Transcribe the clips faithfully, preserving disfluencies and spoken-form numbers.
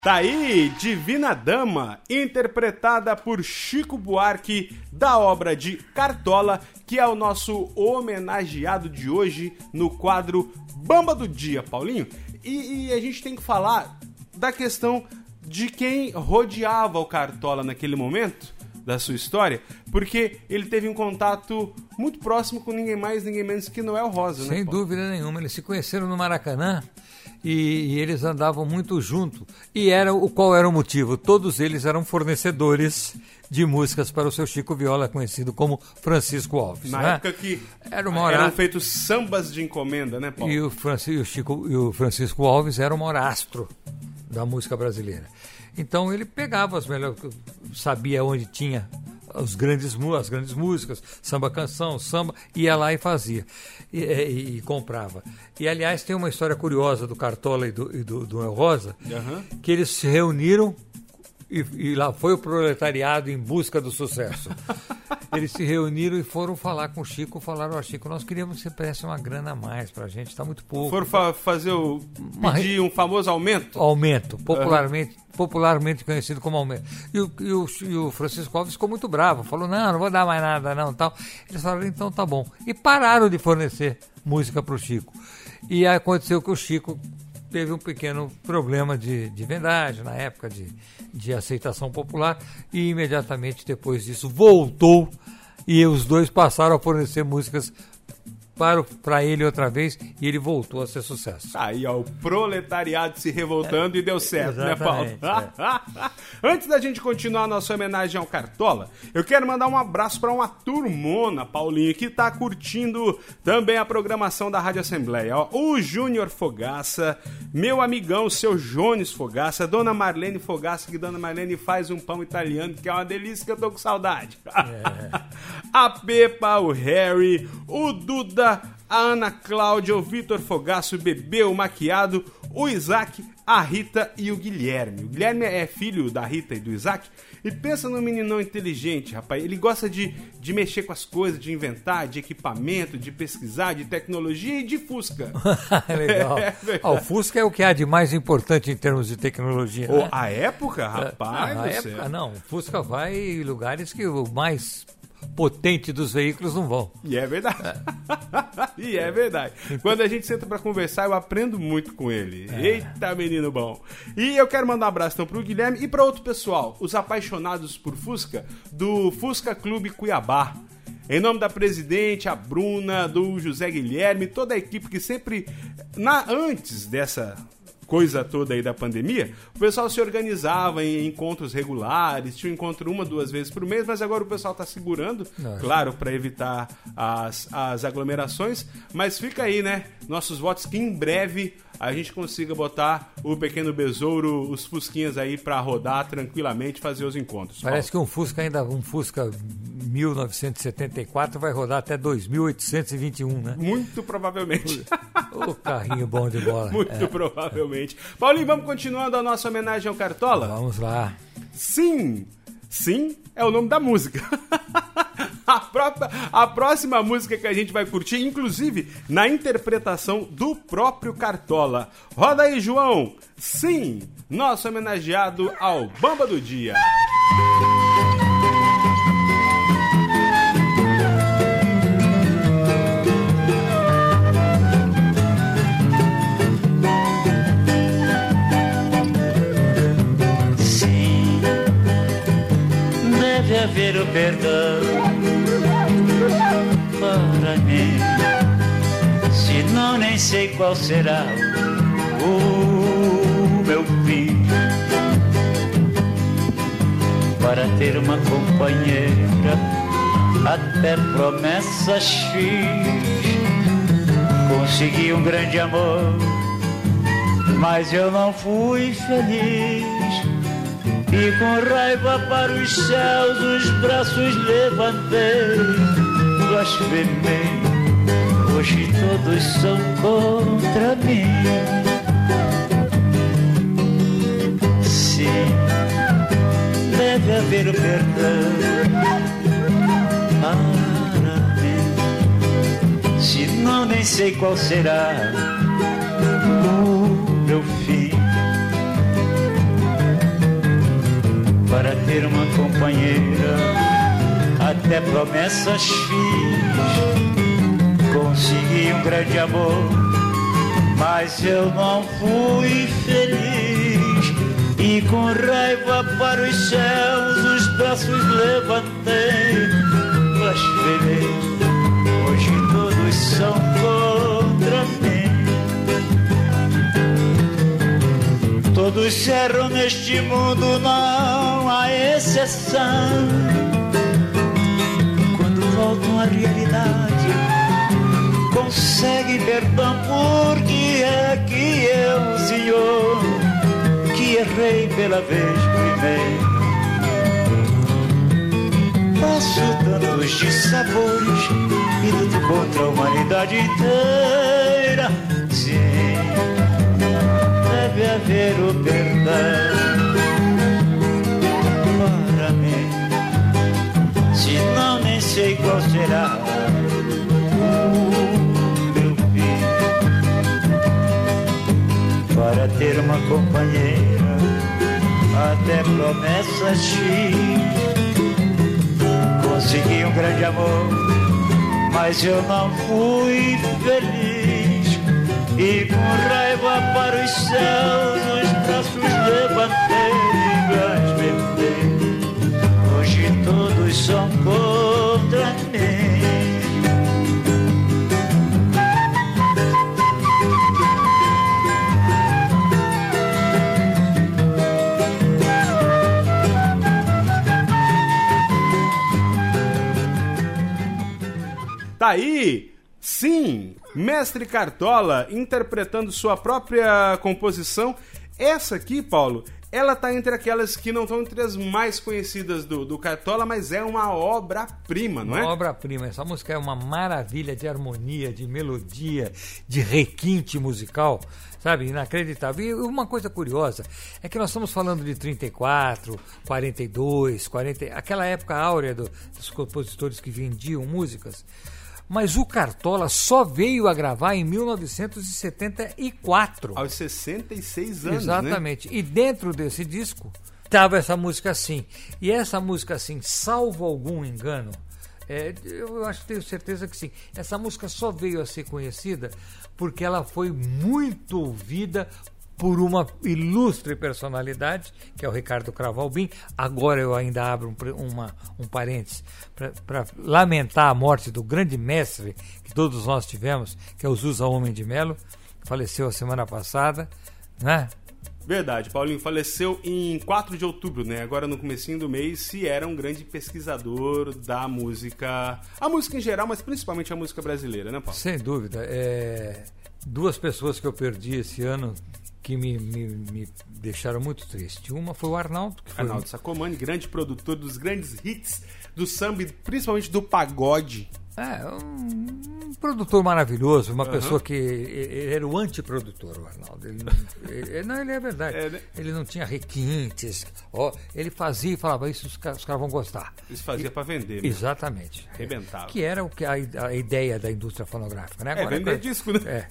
Tá aí, Divina Dama, interpretada por Chico Buarque, da obra de Cartola, que é o nosso homenageado de hoje no quadro Bamba do Dia, Paulinho. E, e a gente tem que falar da questão de quem rodeava o Cartola naquele momento da sua história, porque ele teve um contato muito próximo com ninguém mais, ninguém menos que Noel Rosa, né? Sem dúvida nenhuma, eles se conheceram no Maracanã. E, e eles andavam muito junto. E era, o, qual era o motivo? Todos eles eram fornecedores de músicas para o seu Chico Viola, conhecido como Francisco Alves. Na né? época que era o maior... eram feitos sambas de encomenda, né, Paulo? E o, Francisco, o, Chico, e o Francisco Alves era o maior astro da música brasileira. Então ele pegava as melhores... Sabia onde tinha os grandes, as grandes músicas, samba canção, samba, ia lá e fazia, e, e, e comprava. E aliás tem uma história curiosa do Cartola e do, e do, do Noel Rosa, uhum. que eles se reuniram e, e lá foi o proletariado em busca do sucesso. Eles se reuniram e foram falar com o Chico, falaram, ó oh, Chico, nós queríamos que você preste uma grana a mais pra gente, está muito pouco. Foram fa- fazer o... pedir uma... um famoso aumento? Aumento, popularmente, uhum. popularmente conhecido como aumento. E o, e, o, e o Francisco Alves ficou muito bravo, falou, não, não vou dar mais nada não, tal. Eles falaram, então tá bom. E pararam de fornecer música pro Chico. E aí aconteceu que o Chico teve um pequeno problema de, de vendagem na época, de, de aceitação popular, e imediatamente depois disso voltou e os dois passaram a fornecer músicas para, para ele outra vez e ele voltou a ser sucesso. Aí, ó, o proletariado se revoltando é, e deu certo, né, Paulo? É. Antes da gente continuar a nossa homenagem ao Cartola, eu quero mandar um abraço para uma turmona, Paulinho, que tá curtindo também a programação da Rádio Assembleia. Ó, o Júnior Fogaça, meu amigão, seu Jones Fogaça, Dona Marlene Fogaça, que Dona Marlene faz um pão italiano, que é uma delícia, que eu tô com saudade. É. A Pepa, o Harry, o Duda, a Ana Cláudia, o Vitor Fogaço, o Bebê, o Maquiado, o Isaac, a Rita e o Guilherme. O Guilherme é filho da Rita e do Isaac. E pensa num meninão inteligente, rapaz. Ele gosta de, de mexer com as coisas, de inventar, de equipamento, de pesquisar, de tecnologia e de Fusca. Legal. É, ah, o Fusca é o que há de mais importante em termos de tecnologia. Oh, né? A época, rapaz. Ah, a época, não. O Fusca vai em lugares que o mais potente dos veículos não vão. E é verdade. É. e é verdade. Quando a gente senta pra conversar, eu aprendo muito com ele. É. Eita, menino bom. E eu quero mandar um abraço então pro Guilherme e pra outro pessoal, os apaixonados por Fusca, do Fusca Clube Cuiabá. Em nome da presidente, a Bruna, do José Guilherme, toda a equipe que sempre, na, antes dessa coisa toda aí da pandemia, o pessoal se organizava em encontros regulares, tinha um encontro uma, duas vezes por mês, mas agora o pessoal está segurando, Nossa. claro, para evitar as, as aglomerações, mas fica aí, né, nossos votos que em breve a gente consiga botar o pequeno besouro, os Fusquinhas aí para rodar tranquilamente, fazer os encontros. Parece Paulo. que um Fusca ainda, um Fusca mil novecentos e setenta e quatro vai rodar até dois mil oitocentos e vinte e um, né? Muito provavelmente. O carrinho bom de bola. Muito é. provavelmente. Paulinho, vamos continuando a nossa homenagem ao Cartola? Vamos lá. Sim, sim é o nome da música. A, própria, a próxima música que a gente vai curtir, inclusive na interpretação do próprio Cartola. Roda aí, João. Sim, nosso homenageado ao Bamba do Dia. Sim, deve haver o perdão para mim, senão nem sei qual será o meu fim. Para ter uma companheira até promessas fiz, consegui um grande amor, mas eu não fui feliz. E com raiva para os céus os braços levantei, blasfemei, hoje todos são contra mim. Sim, deve haver o perdão para mim, senão nem sei qual será o meu fim. ter uma companheira, até promessas fiz, consegui um grande amor, mas eu não fui feliz. E com raiva para os céus os braços levantei, blasfemei, hoje todos são contra mim. Todos erram neste mundo, não há exceção. Quando voltam à realidade, conseguem perdão. Por que é que eu, Senhor, que errei pela vez primeira? Passo tantos dissabores e luto contra a humanidade inteira. Sim, deve haver o perdão para mim, senão nem sei qual será o meu fim. Para ter uma companheira, até promessas fiz, consegui um grande amor, mas eu não fui feliz. E com raiva para os céus os braços levantei e blasfemei, hoje todos são contra mim. Tá aí, sim, Mestre Cartola interpretando sua própria composição. Essa aqui, Paulo, ela tá entre aquelas que não estão entre as mais conhecidas do, do Cartola, mas é uma obra-prima, não é? Uma obra-prima. Essa música é uma maravilha de harmonia, de melodia, de requinte musical, sabe? Inacreditável. E uma coisa curiosa é que nós estamos falando de trinta e quatro, quarenta e dois, quarenta, aquela época áurea do, dos compositores que vendiam músicas. Mas o Cartola só veio a gravar em mil novecentos e setenta e quatro. Aos sessenta e seis anos, exatamente. Né? E dentro desse disco estava essa música assim. E essa música assim, salvo algum engano, é, eu acho que tenho certeza que sim. Essa música só veio a ser conhecida porque ela foi muito ouvida por uma ilustre personalidade, que é o Ricardo Cravalbim. Agora eu ainda abro um, uma, um parênteses para lamentar a morte do grande mestre que todos nós tivemos, que é o Zusa Homem de Melo, que faleceu a semana passada, né? Verdade, Paulinho faleceu em quatro de outubro, né? Agora no comecinho do mês, e era um grande pesquisador da música, a música em geral, mas principalmente a música brasileira, né, Paulo? Sem dúvida. É... Duas pessoas que eu perdi esse ano que me, me, me deixaram muito triste. Uma foi o Arnaldo. Que foi Arnaldo Sacomani, grande produtor dos grandes hits do samba, principalmente do pagode. É, um, um produtor maravilhoso, uma uhum. pessoa que ele era o antiprodutor, o Arnaldo. Ele, ele, não, ele é verdade. É, né? Ele não tinha requintes. Ó, ele fazia e falava, isso os caras, os caras vão gostar. Isso fazia para vender. Né? Exatamente. Arrebentava. Que era o que a, a ideia da indústria fonográfica, né? Agora, é, vender é, disco, né? É.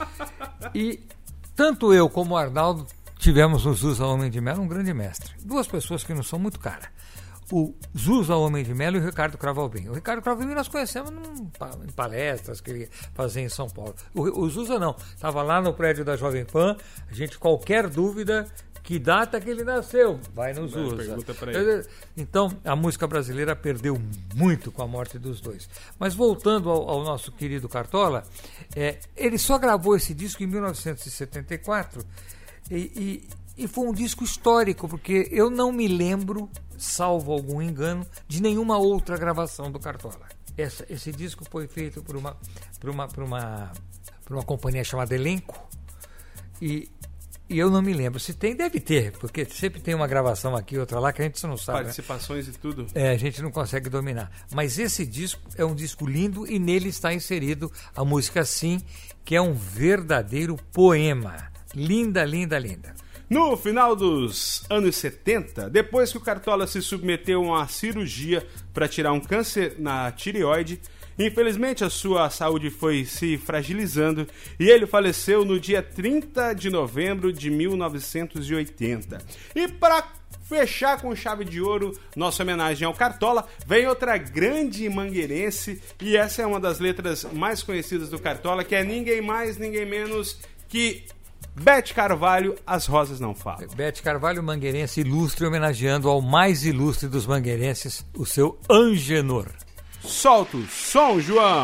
E tanto eu como o Arnaldo tivemos no Zusa Homem de Melo um grande mestre. Duas pessoas que não são muito caras. O Zusa Homem de Melo e o Ricardo Cravalbim. O Ricardo Cravalbim nós conhecemos num, em palestras que ele fazia em São Paulo. O, o Zusa não. Estava lá no prédio da Jovem Pan. A gente, qualquer dúvida, que data que ele nasceu? Vai no Zusa. Pergunta pra ele. Então, a música brasileira perdeu muito com a morte dos dois. Mas voltando ao, ao nosso querido Cartola, é, ele só gravou esse disco em mil novecentos e setenta e quatro e, e, e foi um disco histórico, porque eu não me lembro, salvo algum engano, de nenhuma outra gravação do Cartola. Essa, esse disco foi feito por uma, por uma, por uma, por uma companhia chamada Elenco, e E eu não me lembro. Se tem, deve ter, porque sempre tem uma gravação aqui, outra lá, que a gente não sabe. Participações, né? E tudo. É, a gente não consegue dominar. Mas esse disco é um disco lindo e nele está inserido a música Sim, que é um verdadeiro poema. Linda, linda, linda. No final dos anos setenta, depois que o Cartola se submeteu a uma cirurgia para tirar um câncer na tireoide, Infelizmente, a sua saúde foi se fragilizando e ele faleceu no dia trinta de novembro de mil novecentos e oitenta. E para fechar com chave de ouro nossa homenagem ao Cartola, vem outra grande mangueirense, e essa é uma das letras mais conhecidas do Cartola, que é ninguém mais, ninguém menos que Bete Carvalho, As Rosas Não Falam. Bete Carvalho, mangueirense ilustre, homenageando ao mais ilustre dos mangueirenses, o seu Angenor. Solta o som, João!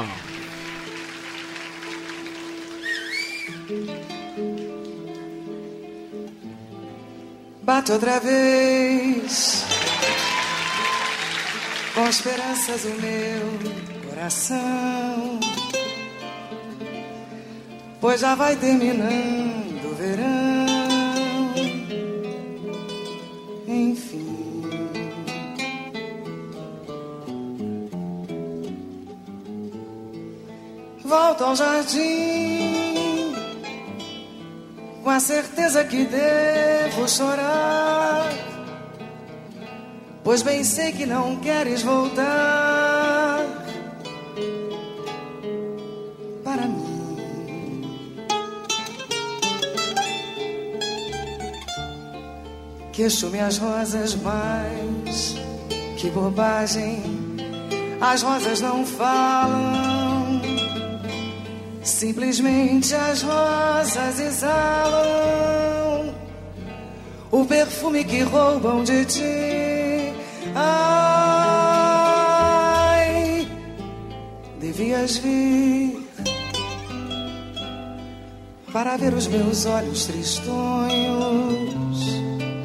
Bate outra vez, com esperanças o meu coração, pois já vai terminando o verão, enfim. Volto ao jardim, com a certeza que devo chorar, pois bem sei que não queres voltar para mim. Queixo-me as rosas, mas que bobagem, as rosas não falam, simplesmente as rosas exalam o perfume que roubam de ti. Ai, devias vir para ver os meus olhos tristonhos,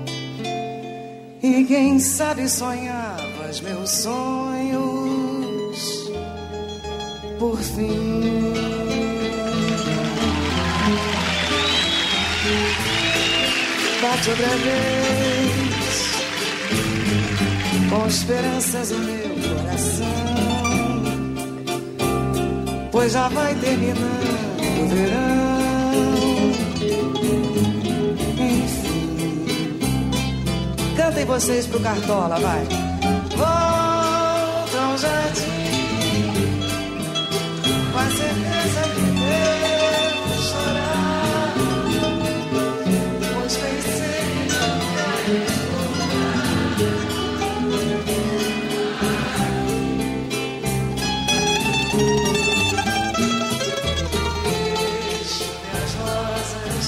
e quem sabe sonhavas meus sonhos por fim. Bate outra vez, com esperanças o meu coração, pois já vai terminando o verão, enfim. Cantem vocês pro Cartola, vai. Volta ao jardim, com a certeza que devo chorar, pois pensei que não queres minhas rosas.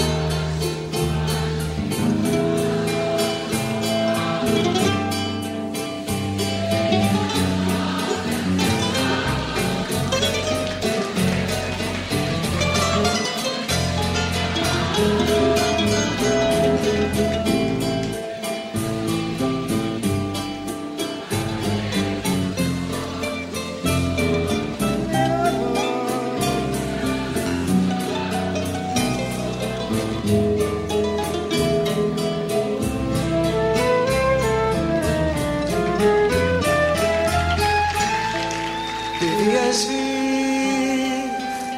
Devias vir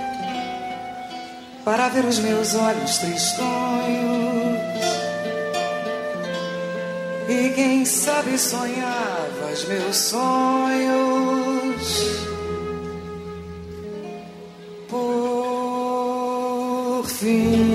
para ver os meus olhos tristonhos, e quem sabe sonhavas meus sonhos por fim.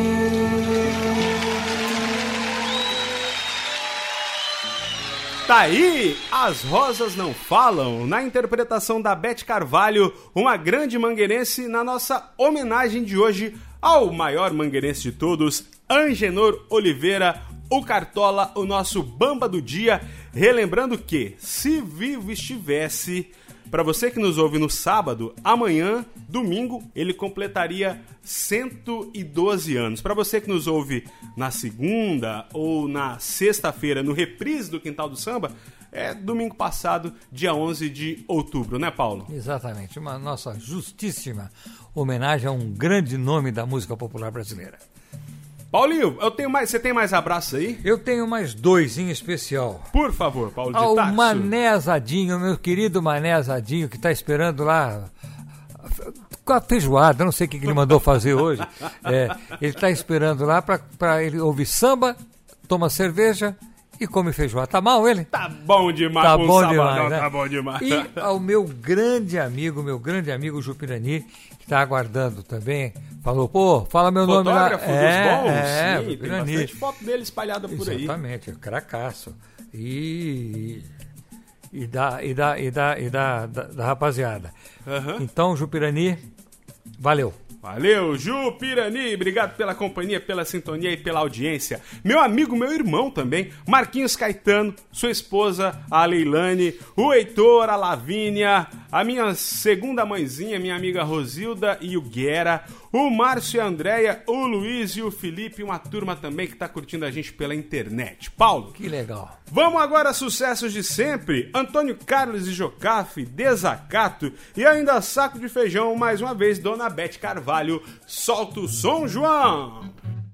Tá aí, As Rosas Não Falam, na interpretação da Bete Carvalho, uma grande mangueirense, na nossa homenagem de hoje ao maior mangueirense de todos, Angenor Oliveira, o Cartola, o nosso bamba do dia. Relembrando que, se vivo estivesse, para você que nos ouve no sábado, amanhã, domingo, ele completaria cento e doze anos. Para você que nos ouve na segunda ou na sexta-feira, no reprise do Quintal do Samba, é domingo passado, dia onze de outubro, né, Paulo? Exatamente, uma nossa justíssima homenagem a um grande nome da música popular brasileira. Paulinho, eu tenho mais, você tem mais abraços aí? Eu tenho mais dois em especial. Por favor, Paulo de Ao Tarso. Mané Azadinho, meu querido Mané Azadinho, que está esperando lá com a feijoada, não sei o que ele mandou fazer hoje. É, ele está esperando lá para ele ouvir samba, toma cerveja e come feijoada. Tá mal ele? Tá bom demais, Tá um bom sabadão, demais, né? Tá bom demais. E ao meu grande amigo, meu grande amigo Jupirani, que está aguardando também, falou, pô, fala meu nome lá. Fotógrafo dos É, bons? é, Sim, tem Jupirani. bastante foto dele espalhada por aí. Exatamente, cracaço. E, e, da, e, da, e, da, e da, da, da rapaziada. Aham. Então, Jupirani, valeu. Valeu, Jupirani, obrigado pela companhia, pela sintonia e pela audiência. Meu amigo, meu irmão também, Marquinhos Caetano, sua esposa, a Leilane, o Heitor, a Lavínia, a minha segunda mãezinha, minha amiga Rosilda e o Guera, o Márcio e a Andréia, o Luiz e o Felipe, uma turma também que tá curtindo a gente pela internet. Paulo, Que legal. vamos agora a sucessos de sempre. Antônio Carlos e Jocafe, Desacato e ainda Saco de Feijão, mais uma vez, Dona Bete Carvalho. Solta o som, João!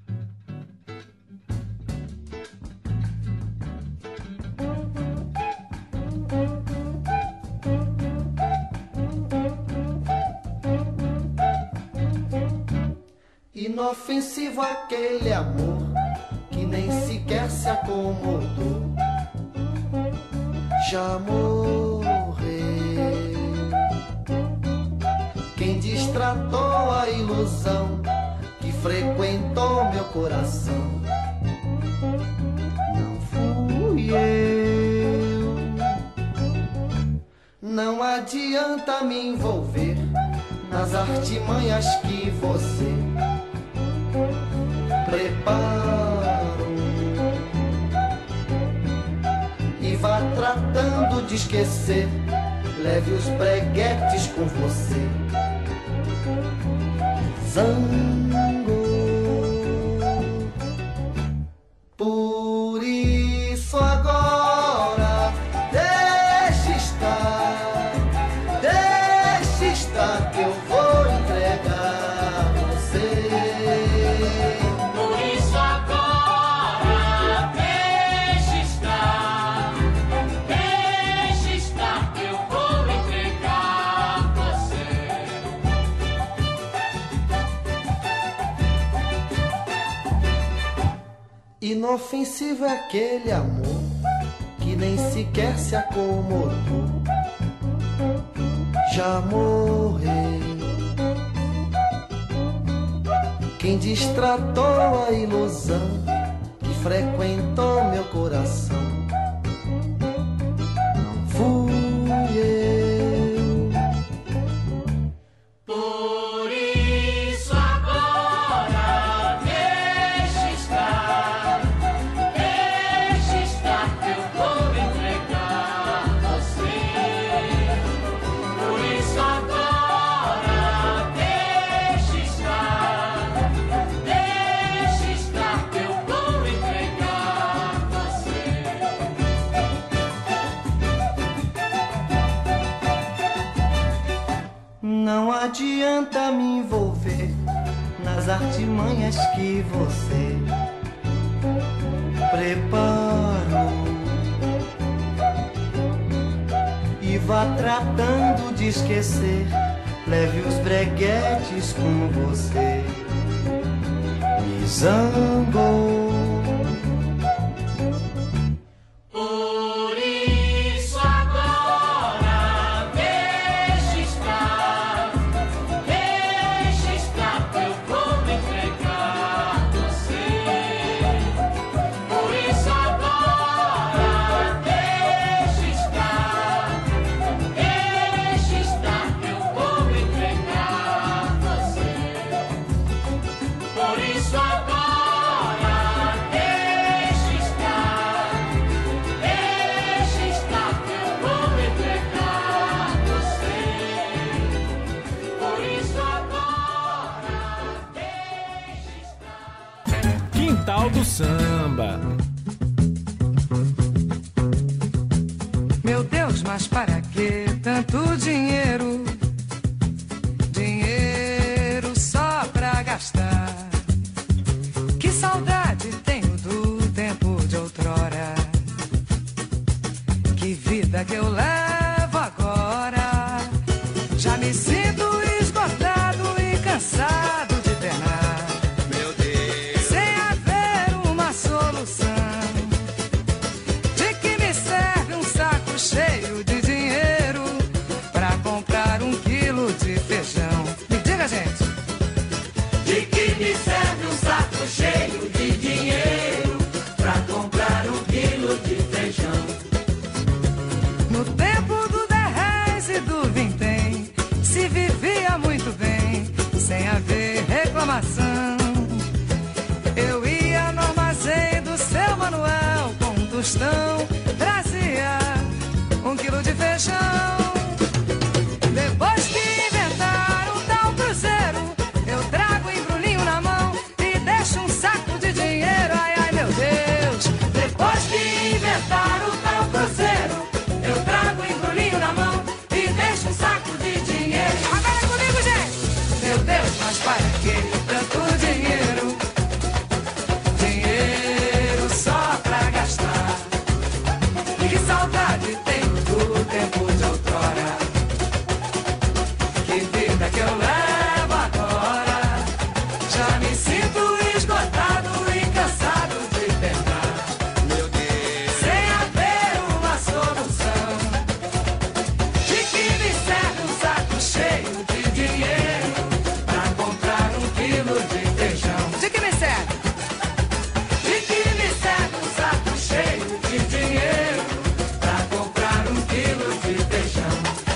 Inofensivo aquele amor que nem sequer se acomodou. Já morreu quem distratou a ilusão que frequentou meu coração. Não fui eu. Não adianta me envolver nas artimanhas que você preparo e vá tratando de esquecer. Leve os breguetes com você. Zango. Por isso agora deixe estar, deixe estar que eu vou entregar você. Por isso agora deixe estar, deixe estar que eu vou entregar você. Inofensivo é aquele amor que nem sequer se acomodou. Já morreu quem distratou a ilusão que frequentou meu coração. Não fui eu. Por isso agora deixe estar, deixe estar que eu vou entregar você. Por isso agora deixe estar, deixe estar que eu vou entregar você. Não adianta me envolver nas artimanhas que você preparou e vá tratando de esquecer. Leve os breguetes com você. Me zangou. Por isso agora deixe estar, deixe estar que eu vou entregar você. Por isso agora deixe estar, deixe estar que eu vou entregar você. Por isso agora deixe estar, deixe estar que eu vou entregar você. Por isso agora deixe estar. Quintal do Samba. Meu Deus, mas para que tanto dinheiro? Dinheiro só pra gastar. Que saudade tenho do tempo de outrora. Que vida que eu levo agora. Já me sinto esgotado e cansado de penar. Meu Deus. Sem haver uma solução. tostão, trazia um quilo de feijão. Depois que inventaram o tal cruzeiro, eu trago o embrulhinho na mão e deixo um saco de dinheiro. Ai, ai, meu Deus. Depois que inventaram o tal cruzeiro, eu trago o embrulhinho na mão e deixo um saco de dinheiro. Agora comigo, gente. Meu Deus, mas para que tanto dinheiro? Dinheiro só pra gastar. E que saudade tenho do tempo de outrora. Que vida que eu levo agora. Já me sinto esgotado e cansado de tentar. Meu Deus. Sem haver uma solução. De que me serve um saco cheio de dinheiro pra comprar um quilo de feijão. De que me serve? De que me serve um saco cheio de dinheiro pra comprar um quilo de feijão.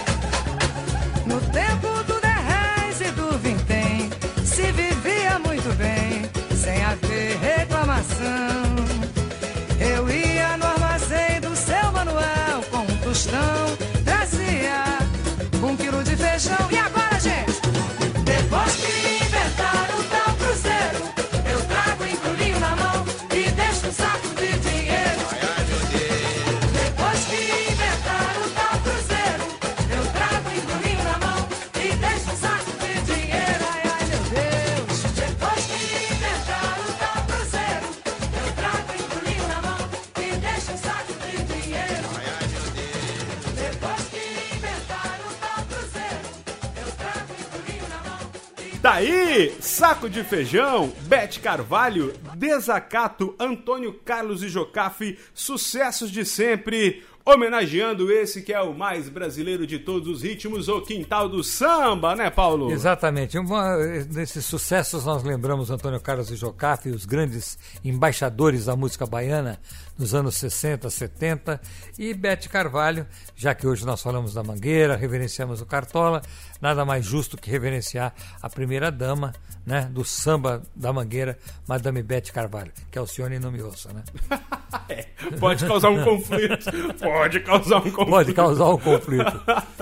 No tempo do dez e do vintém, se vivia muito bem, sem haver reclamação. Eu ia no armazém do seu Manuel com um tostão, trazia um quilo de feijão. E agora, gente? Depois que inventaram o tal cruzeiro, eu trago o embrulhinho na mão e deixo um saco de dinheiro. Depois que inventaram o tal cruzeiro, eu trago o embrulhinho na mão e deixo um saco de dinheiro. Ai, ai, meu Deus. Depois que inventaram o tal cruzeiro, eu trago o embrulhinho na mão e deixo um saco de dinheiro. Ai, ai, meu Deus. Depois que inventaram o tal cruzeiro, eu trago o embrulhinho na mão e Tá aí, Saco de Feijão, Bete Carvalho, Desacato, Antônio Carlos e Jocafe, sucessos de sempre, homenageando esse que é o mais brasileiro de todos os ritmos, o Quintal do Samba, né, Paulo? Exatamente. Uma, nesses sucessos nós lembramos Antônio Carlos e Jocafe, os grandes embaixadores da música baiana nos anos sessenta, setenta, e Bete Carvalho, já que hoje nós falamos da Mangueira, reverenciamos o Cartola, nada mais justo que reverenciar a primeira-dama, né, do samba da Mangueira, Madame Bete Carvalho, que Alcione não me ouça, né? É, pode causar um conflito, pode causar um conflito. Pode causar um conflito.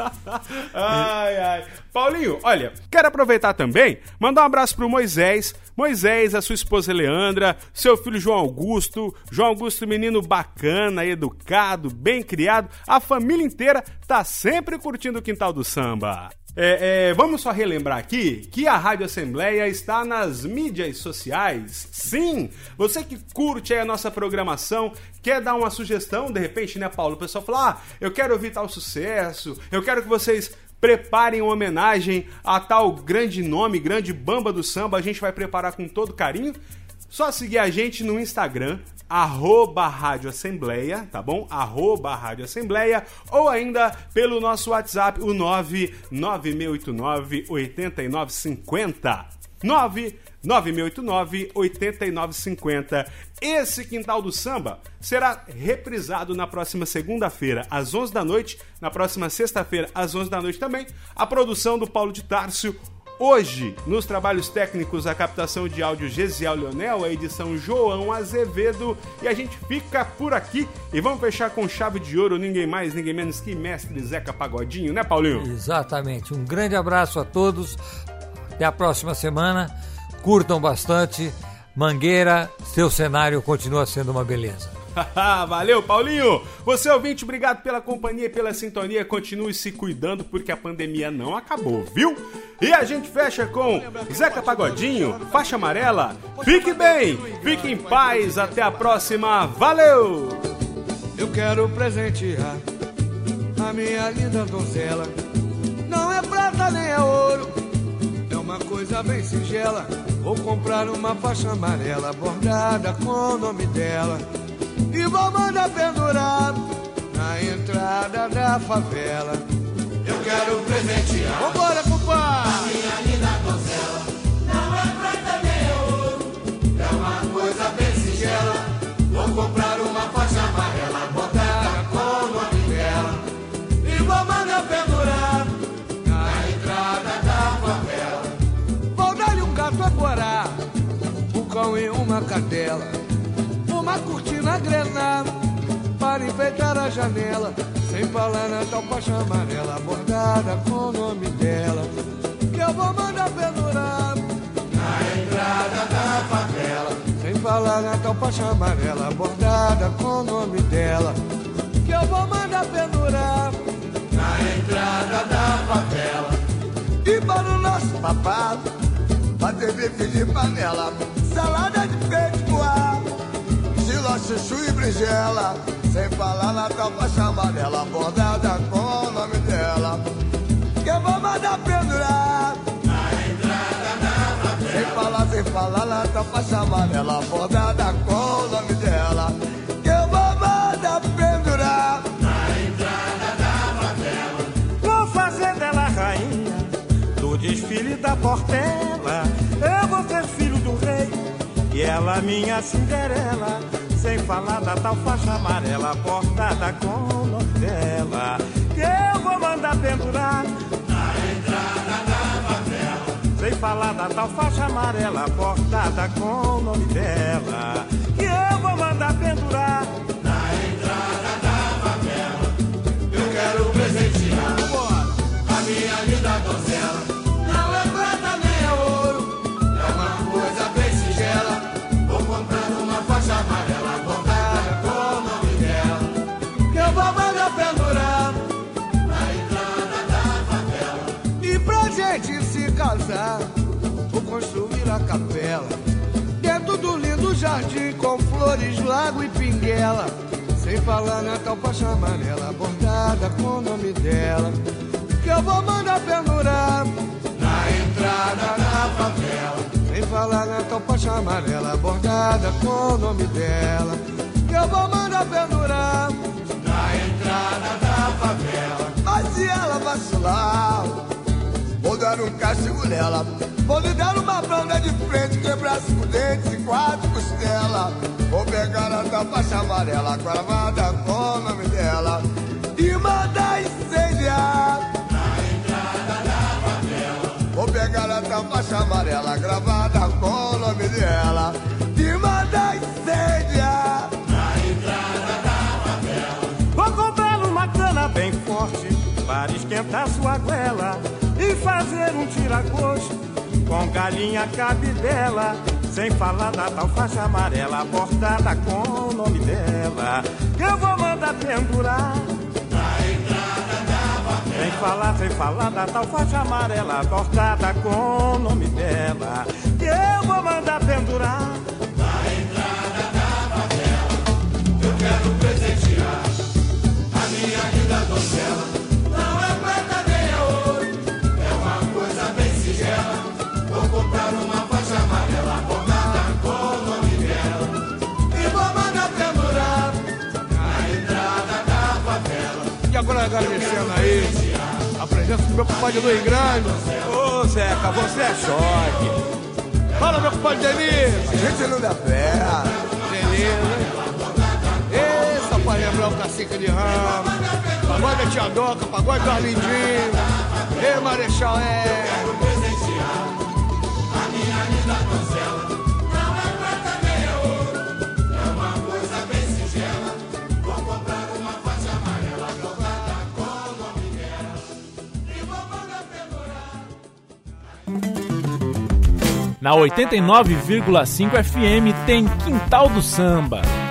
Ai, ai. Paulinho, olha, quero aproveitar também, mandar um abraço pro Moisés, Moisés, a sua esposa Leandra, seu filho João Augusto, João Augusto, menino bacana, educado, bem criado, a família inteira tá sempre curtindo o Quintal do Samba. É, é, vamos só relembrar aqui que a Rádio Assembleia está nas mídias sociais. Sim, você que curte aí a nossa programação, quer dar uma sugestão, de repente, né, Paulo? O pessoal fala, ah, eu quero ouvir tal sucesso, eu quero que vocês preparem uma homenagem a tal grande nome, grande bamba do samba, a gente vai preparar com todo carinho. Só seguir a gente no Instagram, arroba Rádio Assembleia, tá bom? Arroba Rádio Assembleia, ou ainda pelo nosso WhatsApp, o nove nove seis oito nove, oito nove cinco zero. nove nove seis oito nove, oito nove cinco zero. Esse Quintal do Samba será reprisado na próxima segunda-feira, às onze da noite, na próxima sexta-feira, às onze da noite também, a produção do Paulo de Tárcio. Hoje, nos trabalhos técnicos, a captação de áudio Gesiel Leonel, a edição João Azevedo, e a gente fica por aqui e vamos fechar com chave de ouro, ninguém mais, ninguém menos que mestre Zeca Pagodinho, né, Paulinho? Exatamente. Um grande abraço a todos. Até a próxima semana. Curtam bastante. Mangueira, seu cenário continua sendo uma beleza. Valeu, Paulinho! Você, ouvinte, obrigado pela companhia e pela sintonia. Continue se cuidando porque a pandemia não acabou, viu? E a gente fecha com Zeca Pagodinho, Faixa Amarela. Fique bem, fique em paz. Até a próxima. Valeu! Eu quero presentear a minha linda donzela. Não é prata nem é ouro, é uma coisa bem singela. Vou comprar uma faixa amarela bordada com o nome dela e vou mandar pendurar na entrada da favela. Eu quero presentear, vambora, compadre, a minha linda donzela. Não é prata nem é ouro, é uma coisa bem singela. Vou comprar uma faixa amarela bordada com o nome dela e vou mandar pendurar na entrada da favela. Vou dar-lhe um gato a corar, um cão e uma cadela, uma cortina grená enfeitar a janela. Sem falar na tal faixa amarela bordada com o nome dela, que eu vou mandar pendurar na entrada da favela. Sem falar na tal faixa amarela bordada com o nome dela, que eu vou mandar pendurar na entrada da favela. E para o nosso papado, bater bife de panela, salada de peito voar, giló, chuchu e berinjela. Sem falar na tal faixa amarela bordada com o nome dela, que eu vou mandar pendurar na entrada da favela. Sem falar, sem falar na tal faixa amarela bordada com o nome dela, que eu vou mandar pendurar na entrada da favela. Vou fazer dela rainha do desfile da Portela. Eu vou ser filho do rei e ela minha Cinderela. Sem falar da tal faixa amarela bordada com o nome dela, que eu vou mandar pendurar na entrada da favela. Sem falar da tal faixa amarela bordada com o nome dela, que eu vou mandar pendurar na entrada da favela. Eu quero presentear a minha linda donzela. Não é prata nem é ouro, é uma coisa bem singela. Vou comprar uma faixa amarela bordada com o nome dela, que eu vou mandar pendurar na entrada da favela. E pra gente se casar, vou construir a capela dentro do lindo jardim com flores, lago e pinguela. Sem falar na tal faixa amarela bordada com o nome dela, que eu vou mandar pendurar na entrada da favela. Sem falar na tal faixa amarela bordada com o nome dela, que eu vou mandar pendurar na entrada da favela. Mas se ela vacilar, vou dar um castigo nela. Vou lhe dar uma banda de frente, quebrar cinco dentes e quatro costelas. Vou pegar a tal faixa amarela gravada com o nome dela e mandar incendiar na entrada da favela. Vou pegar a tal faixa amarela gravada com o nome dela e mandar incendiar na entrada da favela. Vou comprar uma cana bem forte para esquentar sua goela e fazer um tira-gosto com galinha cabidela. Sem falar da tal faixa amarela bordada com o nome dela, que eu vou mandar pendurar na entrada da favela. Sem falar, sem falar da tal faixa amarela bordada com o nome dela, que eu vou mandar pendurar na entrada da favela. Eu quero presentear a minha linda donzela. Não é prata nem é ouro, é uma coisa bem singela. Vou comprar uma faixa amarela bordada com o nome dela e vou mandar pendurar na entrada da favela. E agora agradecendo aí a presença do meu compadre Luiz Grande. Ô Zeca, você é choque. Fala, meu compadre Denis. A gente não dá pé. Beleza. Esse só pra lembrar o Cacique de Ramos, pagode da Tia Doca, pagode do Arlindinho. Ei, Marechal, é. A minha linda donzela não é prata nem é ouro, é uma coisa bem singela. Vou comprar uma faixa amarela bordada com o nome dela e vou mandar pendurar. Na oitenta e nove vírgula cinco F M tem Quintal do Samba.